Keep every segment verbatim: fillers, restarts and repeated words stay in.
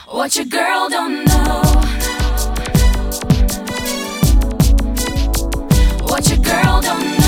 What your girl don't know. What your girl don't know.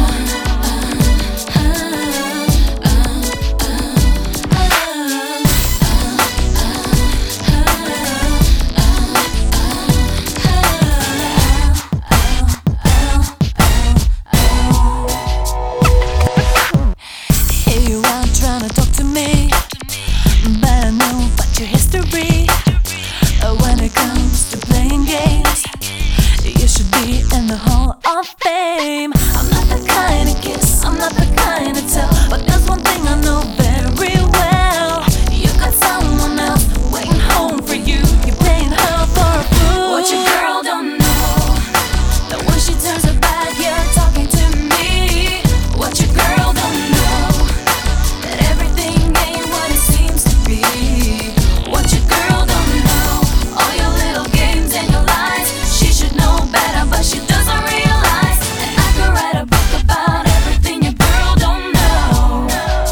Here you are trying to talk to me, but I know about your history. When it comes to playing games, you should be in the Hall of Fame. I'm not the kind of kiss, I'm not the kind to tell, but there's one thing I know very well. You got someone else waiting home for you. You're playing her for a fool. What your girl don't know, that when she turns her back, you're talking to me. What your girl don't know, that everything ain't what it seems to be. What your girl don't know, all your little games and your lies. She should know better, but she doesn't realize that I could write a book about everything your girl don't know.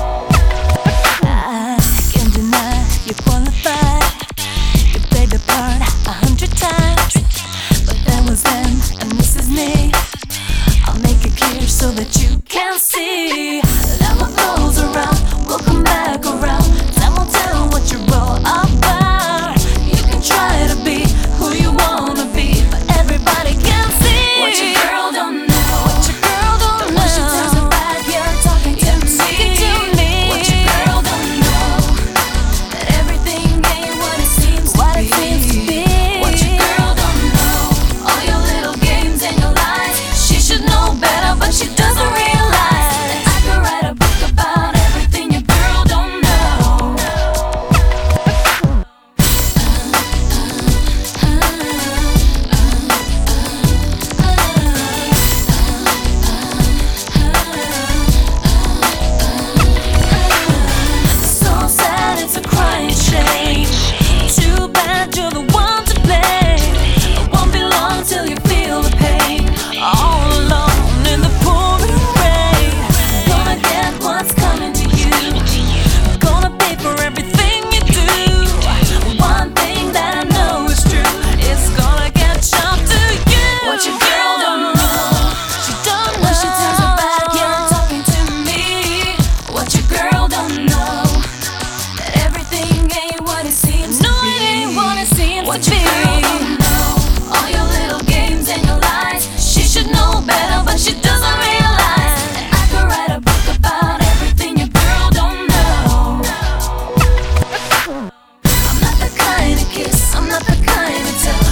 I can't deny you're qualified. You played the part a hundred times, but that was then and this is me. I'll make it clear so that you can see that what goes around will come back around. Time will tell what you're all about. You can try to be who you wanna be, but everybody can see What your girl don't know, what your girl don't that know. when she turns her back, you're talking to You're talking to me. me. What your girl don't know, that everything ain't what it seems to What be. it seems to be. What your girl don't know, all your little games and your lies. She should know better, but she doesn't realize that I could write a book about everything your girl don't know. So sad, it's a crying shame. Too bad you're the one to blame. It won't be long till you feel the pain, all alone in the pouring rain. Gonna get what's coming to you. Gonna pay for everything you do. One thing that I know is true, it's gonna catch up to you. What your girl don't know, She don't when she turns her back, know. you're talking to me. What your girl don't know, that everything ain't what it seems No, to be. it ain't what it seems What to your be. girl don't know, all your little games and your lies. She should know better, but she doesn't realize that I could write a book about everything your girl don't know. I'm not the kind to kiss, I'm not the kind to tell,